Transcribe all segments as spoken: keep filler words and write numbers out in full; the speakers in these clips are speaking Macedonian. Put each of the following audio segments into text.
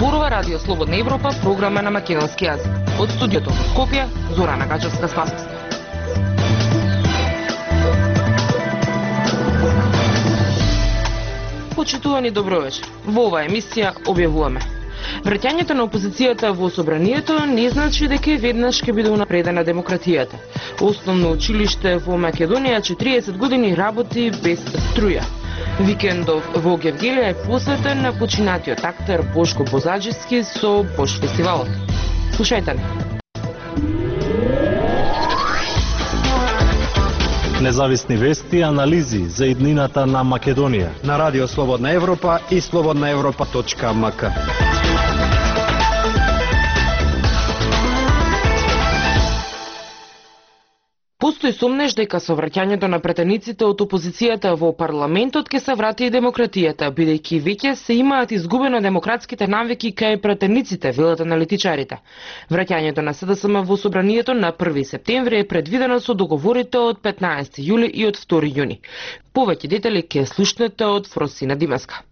Зборува Радио Слободна Европа, програма на македонски јазик. Од студиото во Скопје, Зорана Гачевска-Спасовска. Почитувани, добро вечер. Во оваа емисија објавуваме: враќањето на опозицијата во собранието не значи дека веднаш ќе биде унапредена демократијата. Основно училиште во Македонија четириесет години работи без струја. Викендов во Гевгелија е посветен на починатиот актер Бошко Бозаджиски со Бош фестивалот. Слушајте не. Независни вести и анализи за иднината на Македонија на Радио Слободна Европа и слободна европа точка ем ка. Постои сомнеш дека со враќањето на претениците од опозицијата во парламентот ќе се врати и демократијата, бидејќи веќе се имаат изгубено демократските навики кај претениците, велат аналитичарите. Враќањето на С Д С М во собранието на први септември е предвидено со договорите од петнаесети јули и од втори јуни. Повеќе детали ќе слушнете од Фросина Димеска.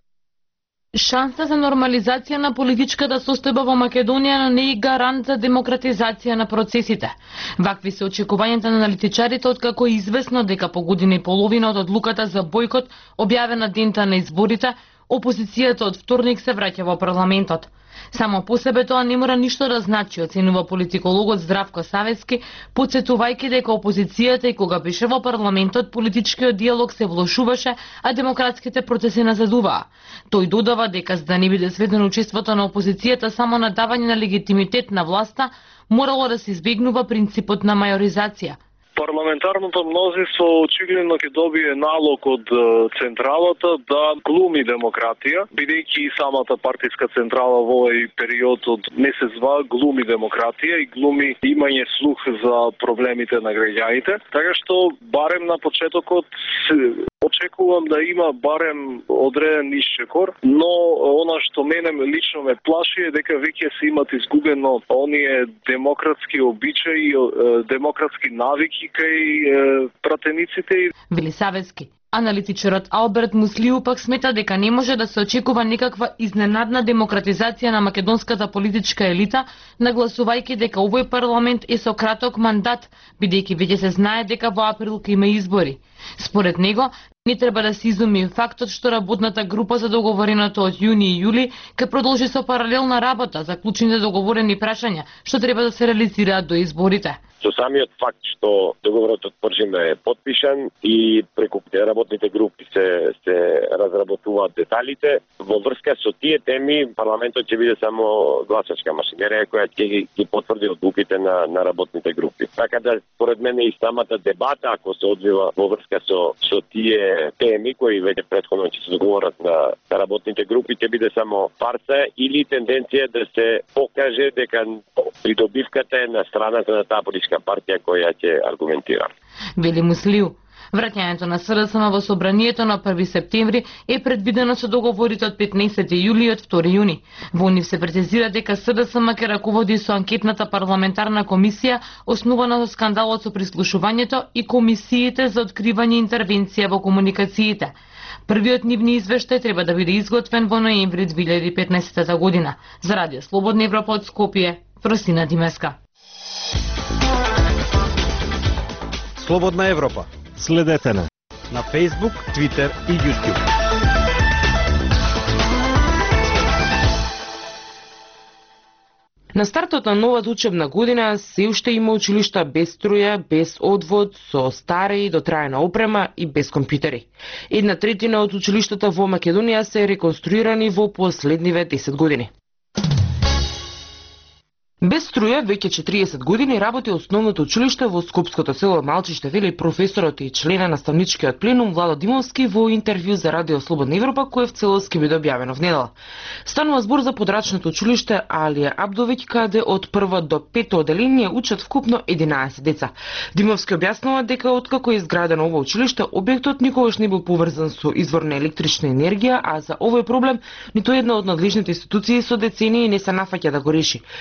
Шанса за нормализација на политичката состојба во Македонија не е гарант за демократизација на процесите. Вакви се очекувањата на аналитичарите откако е известно дека по година и половина од одлуката за бојкот, објавена дента на изборите, опозицијата од вторник се враќа во парламентот. Само по себе тоа не мора ништо да значи, оценува политикологот Здравко Савески, потсетувајќи дека опозицијата и кога беше во парламентот политичкиот диалог се влошуваше, а демократските процеси назадуваа. Тој додава дека за да не биде сведено учеството на опозицијата само на давање на легитимитет на власта, морало да се избегнува принципот на мајоризација. Парламентарното мнозинство очигледно ќе добие налог од централата да глуми демократија, бидејќи и самата партиска централа во овој период од месец-два глуми демократија и глуми имање слух за проблемите на граѓаните. Така што барем на почетокот очекувам да има барем одреден исчекор, но она што мене лично ме плаши е дека веќе се имат изгубено оние демократски обичаи, демократски навики кај пратениците. Вели Савески. Аналитичарот Алберт Муслиу пак смета дека не може да се очекува никаква изненадна демократизација на македонската политичка елита, нагласувајќи дека овој парламент е со краток мандат, бидејќи веќе се знае дека во април ќе има избори. Според него, не треба да се изуми фактот што работната група за договореното од јуни и јули ќе продолжи со паралелна работа за клучните договорени прашања што треба да се реализираат до изборите. Со самиот факт што договорот од Пржиме е подпишан и преку работните групи се се разработуваат деталите, во врска со тие теми парламентот ќе биде само гласачка машинерија која ќе ги потврди одлуките на на работните групи. Така да според мене и самата дебата ако се одвива во врска со со тие теми кои веќе претходно ќе се договорат на, на работните групи ќе биде само фарса или тенденција да се покаже дека придобивката е на страната на таа политичка партија која ќе аргументира. Вели Муслиу. Враќањето на С Д С М во собранието на први септември е предвидено со договорите од петнаесети јули и од втори јуни. Во нив се прецизира дека С Д С М ќе раководи со анкетната парламентарна комисија основана со скандалот со прислушувањето и комисиите за откривање интервенција во комуникациите. Првиот нивни извештај треба да биде изготвен во ноември две илјади и петнаесета година. За Радио Слободна Европа од Скопје, Фросина Димеска. Слободна Европа. Следете на на Facebook, Twitter и YouTube. На стартот на новата учебна година се уште има училишта без струја, без одвод, со стара и дотраена опрема и без компјутери. Една третина од училиштата во Македонија се реконструирани во последниве десет години. Без струја веќе четириесет години работи основното училиште во скопското село Малчиште, вели професорот и члена на наставничкиот пленум Владо Димовски во интервју за Радио Слободна Европа, кое в целост ќе биде објавено внедела. Станува збор за подрачното училиште Алија Абдовиќ, каде од прво до пето оделение учат вкупно единаесет деца. Димовски објаснува дека откако е изградено ово училиште, објектот никогаш не бил поврзан со извор на електрична енергија, а за овој проблем ниту една од надлежните институции со децении не се нафаќа да го реши. И по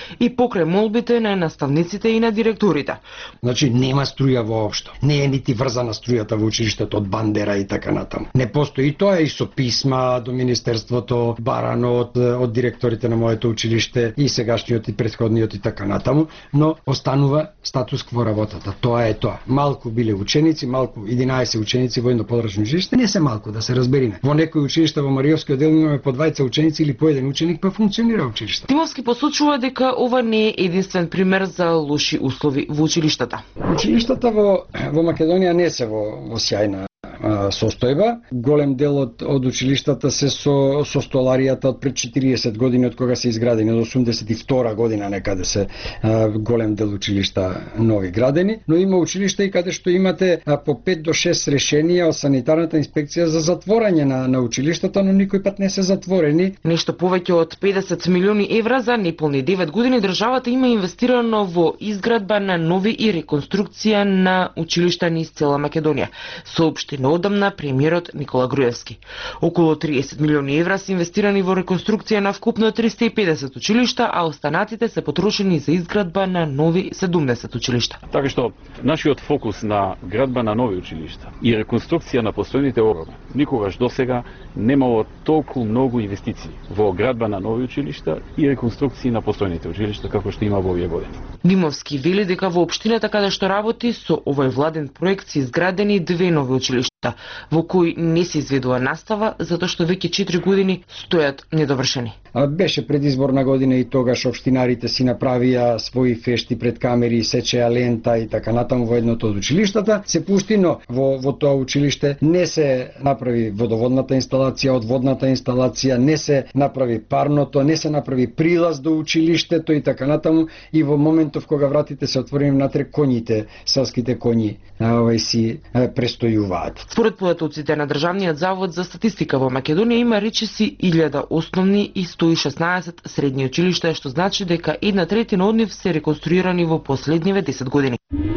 покрај молбите на наставниците и на директорите. Значи нема струја воопшто. Не е нити врзана струјата во училиштето од бандера и така натаму. Не постои тоа и со писма до министерството, барано од, од директорите на моето училиште и сегашниот и претходниот и така натаму, но останува статус кво работата. Тоа е тоа. Малку биле ученици, малку единаесет ученици во едно подрачно училиште, не се малку да се разбериме. Во некои училишта во Мариовскиот дел имаме по дваесет ученици или по еден ученик, па функционира училиште. Димовски посочува дека ова не е единствен пример за лоши услови во училиштата. Училиштата во во Македонија не се во, во сјајна состојба. Голем дел од, од училиштата се со, со столаријата од пред четириесет години, од кога се изградени, од осумдесет и втора година некаде се а, голем дел училишта нови градени, но има училишта и каде што имате а, по пет до шест решенија од санитарната инспекција за затворање на, на училиштата, но никој пат не се затворени. Нешто повеќе од педесет милиони евра за неполни девет години државата има инвестирано во изградба на нови и реконструкција на училишта низ цела Македонија, соопшти одамна премиерот Никола Груевски. Околу триесет милиони евра се инвестирани во реконструкција на вкупно триста и педесет училишта, а останатите се потрошени за изградба на нови седумдесет училишта. Така што нашиот фокус на градба на нови училишта и реконструкција на постојните огромен. Никогаш досега немало толку многу инвестиции во градба на нови училишта и реконструкции на постојните училишта како што има во овие години. Димовски вели дека во општината каде што работи со овој владен проект се изградени две нови училишта, во кои не се изведува настава, затоа што веќе четири години стојат недовршени. Беше предизборна година и тогаш општинарите си направија своји фешти пред камери, сечеа лента и така натаму во едното од училиштата. Се пушти, но во, во тоа училиште не се направи водоводната инсталација, одводната инсталација, не се направи парното, не се направи прилаз до училиштето и така натаму. И во моментов кога вратите се отворени внатре, коњите, селските коњи, овај си престојуваат. Според податоците на Државниот завод за статистика во Македонија има речиси илјада основни и сто и шеснаесет средни училишта, што значи дека една третина од нив се реконструирани во последниве десет години.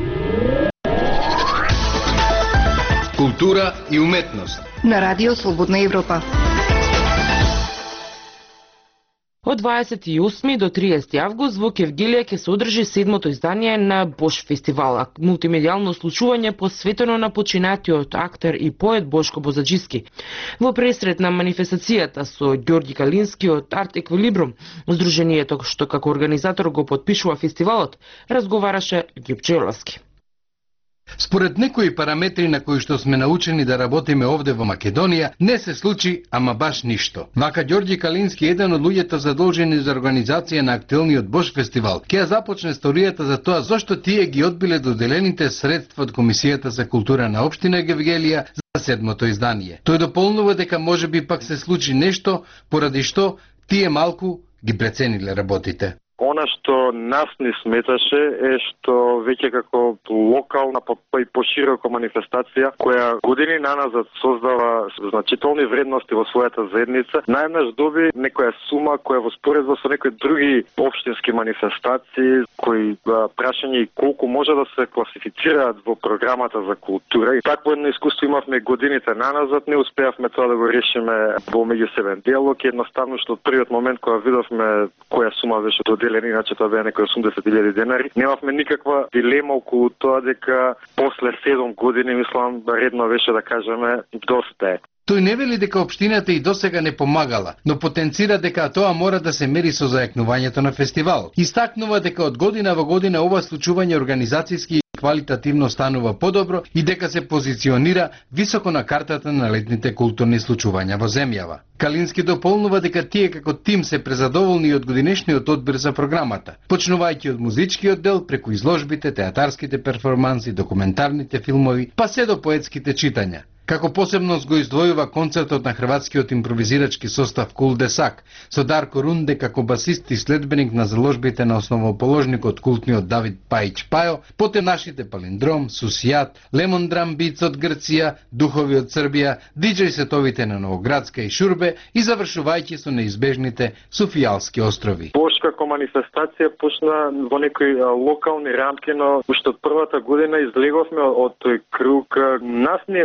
Култура и уметност на Радио Слободна Европа. Од дваесет и осми до триесети август во Кевгелија ќе се одржи седмото издание на Бош фестивал, мултимедијално случување посветено на починатиот актер и поет Бошко Бозаџиски. Во пресрет на манифестацијата со Ѓорги Калински од Арт Еквилибрум, здруженијето што како организатор го потпишува фестивалот, разговараше Ѓип Человски. Според некои параметри на кои што сме научени да работиме овде во Македонија, не се случи ама баш ништо. Вака Ѓорѓи Калински, еден од луѓето задолжени за организација на актуелниот Бош фестивал, ќе ја започне историјата за тоа зошто тие ги одбиле доделените средства од Комисијата за култура на општина Кевгелија за седмото издание. Тој дополнува дека можеби пак се случи нешто поради што тие малку ги прецениле работите. Она што нас не сметаше е што веќе како локална па и поширока манифестација која години наназад создава значителни вредности во својата заедница, најнаш доби некоја сума која во споредба со некои други општински манифестации, кои прашање и колку може да се класифицираат во програмата за култура. И такво едно искуство имавме годините наназад, не успеавме тоа да го решиме во меѓусебен диалог, едноставно што од првиот момент кога видовме која сума беше доделена, иначе тоа беа некои осумдесет илјади денари. Немавме никаква дилема околу тоа дека после седум години, мислам, редно беше да кажеме доста е. Тој не вели дека општината и досега не помагала, но потенцира дека тоа мора да се мери со зајакнувањето на фестивал. Истакнува дека од година во година ова случување организацијски и квалитативно станува подобро и дека се позиционира високо на картата на летните културни случувања во земјава. Калински дополнува дека тие како тим се презадоволни од годинешниот одбир за програмата, почнувајќи од музичкиот дел преку изложбите, театарските перформанси, документарните филмови, па се до поетските читања. Како посебност го издвојува концертот на хрватскиот импровизирачки состав Кул Десак, со Дарко Рунде како басист и следбеник на заложбите на основоположникот култниот Давид Пајич Пајо, потем нашите Палиндром, Сусијат, Лемон Драм Битс од Грција, Духови од Србија, диџеј сетовите на Новоградска и Шурбе и завршувајќи со неизбежните Софијалски острови. Бош како манифестација почна во некои локални рамки, но уште од првата година излеговме од тој круг. Нас не е мило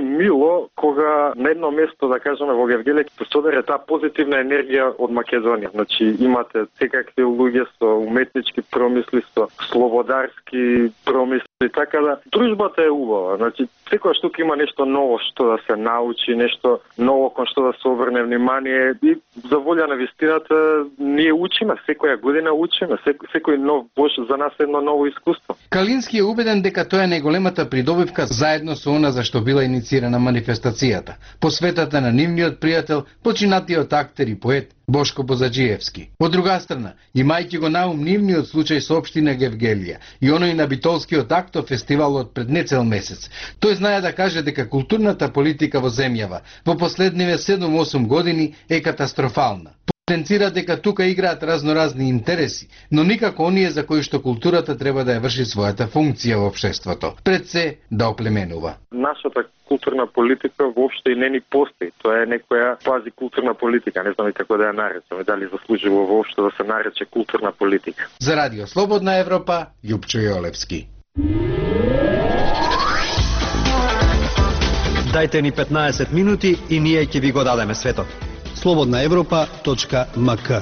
убаво кога на едно место, да кажеме, во Гевгелие ќе содаре таа позитивна енергија од Македонија. Значи имате секакви луѓе со уметнички промисли, со слободарски промисли, така да дружбата е убава. Значи секојаш тука има нешто ново што да се научи, нешто ново кон што да се обрне внимание и за волја на вистината ние учиме, секоја година учиме, секој, секој нов бош за нас е едно ново искуство. Калински е убеден дека тоа е најголемата придобивка заедно со она за што била иницирана манифестацијата, посветата на нивниот пријател, починатиот актер и поет Бошко Бозаджиевски. Од друга страна, имајќи го наум нивниот случај со општина Гевгелија и оној на Битолскиот актов фестивалот пред нецел месец, тој знае да каже дека културната политика во земјава во последниве седум-осум години е катастрофална. Потенцира дека тука играат разноразни интереси, но никако оние за кои што културата треба да ја врши својата функција во општеството, пред се да оплеменува. Нашата културна политика воопшто и не ни постои. Тоа е некоја квази културна политика, не знам и како да ја наречеме, дали заслужува воопшто да се нарече културна политика. За Радио Слободна Европа, Јупчо Јолевски. Дајте ни петнаесет минути и ние ќе ви го дадеме светот. слободна европа точка ем ка.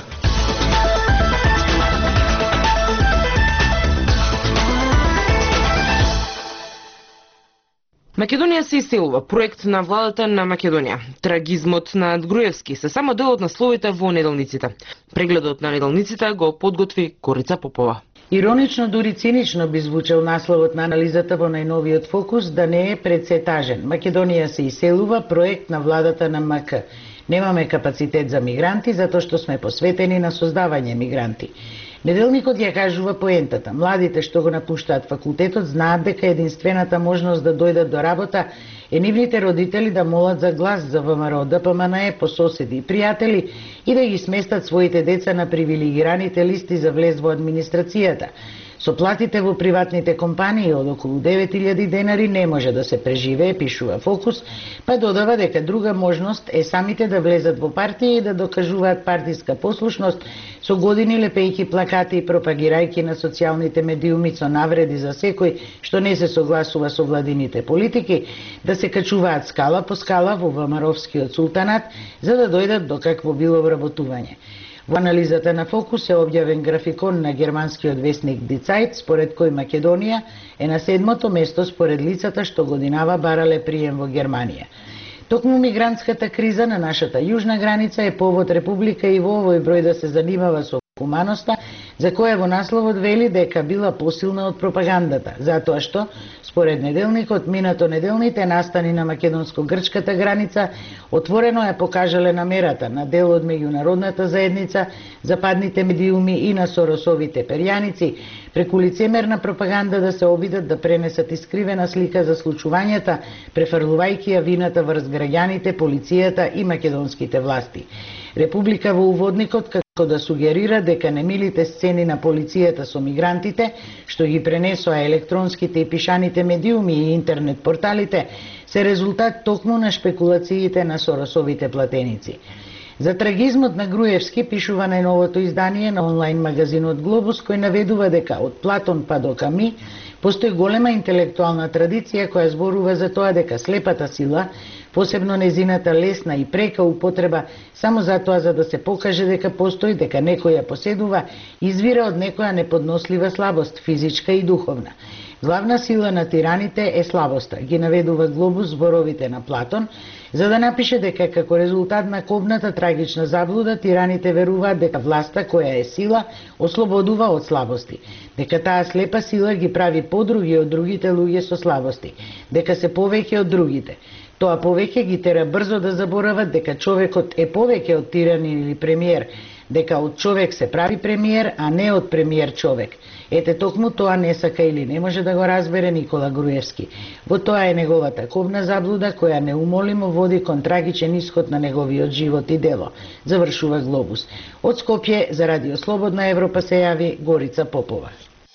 Македонија се иселува, проект на владата на Македонија. Трагизмот на Груевски се само дел од насловите во неделниците. Прегледот на неделниците го подготви Корица Попова. Иронично, дури цинично би звучал насловот на анализата во најновиот фокус, да не е пред се тажен. Македонија се иселува, проект на владата на ем ка. Немаме капацитет за мигранти, затоа што сме посветени на создавање мигранти. Неделникот ја кажува поентата. Младите што го напуштаат факултетот знаат дека единствената можност да дојдат до работа е нивните родители да молат за глас за ВМРО, Д П М Н Е по соседи и пријатели и да ги сместат своите деца на привилегираните листи за влез во администрацијата. Со платите во приватните компании од околу девет илјади денари не може да се преживее, пишува Фокус, па додава дека друга можност е самите да влезат во партија и да докажуваат партиска послушност со години лепејќи плакати и пропагирајќи на социјалните медиуми со навреди за секој што не се согласува со владините политики, да се качуваат скала по скала во ВМРО-вскиот султанат за да дојдат до какво било вработување. Во анализата на Фокус е објавен графикон на германскиот весник Die Zeit, според кој Македонија е на седмото место според лицата што годинава барале прием во Германија. Токму мигрантската криза на нашата јужна граница е повод Република и во овој број да се занимава со хуманоста, за која во насловот вели дека била посилна од пропагандата, затоа што, според неделникот, минато неделните настани на македонско-грчката граница отворено ја покажале намерата на дел од меѓународната заедница, западните медиуми и на Соросовите перјаници, преку лицемерна пропаганда да се обидат да пренесат искривена слика за случувањата, префрлувајќи ја вината врз граѓаните, полицијата и македонските власти. Република во уводникот како да сугерира дека немилите сцени на полицијата со мигрантите, што ги пренесоа електронските и пишаните медиуми и интернет порталите, се резултат токму на шпекулациите на Соросовите платеници. За трагизмот на Груевски пишува најновото издание на онлайн магазинот Глобус, кој наведува дека од Платон па до Ками постои голема интелектуална традиција која зборува за тоа дека слепата сила, посебно незината лесна и прека употреба само затоа за да се покаже дека постои, дека некој ја поседува, извира од некоја неподнослива слабост, физичка и духовна. Главна сила на тираните е слабоста, ги наведува Глобус зборовите на Платон, за да напише дека како резултат на кобната трагична заблуда тираните веруваат дека власта која е сила ослободува од слабости, дека таа слепа сила ги прави подруги од другите луѓе со слабости, дека се повеќе од другите. Тоа повеќе ги тера брзо да заборават дека човекот е повеќе од тиранин или премиер, дека од човек се прави премиер, а не од премиер човек. Ете токму тоа не сака или не може да го разбере Никола Груевски. Во тоа е неговата кобна заблуда која неумолимо води кон трагичен исход на неговиот живот и дело, завршува Глобус. Од Скопје за Радио Слободна Европа се јави Горица Попова.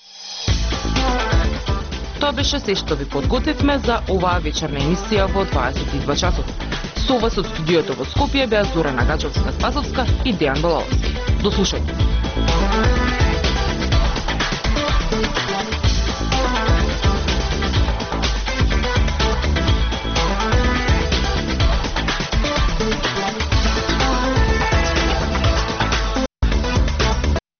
Тоа беше се што ви подготвивме за оваа вечерна емисија во дваесет и два часот. Со вас од студиото во Скопје беа Зорана Гачовска-Спасовска и Дејан Балаловски. До слушање.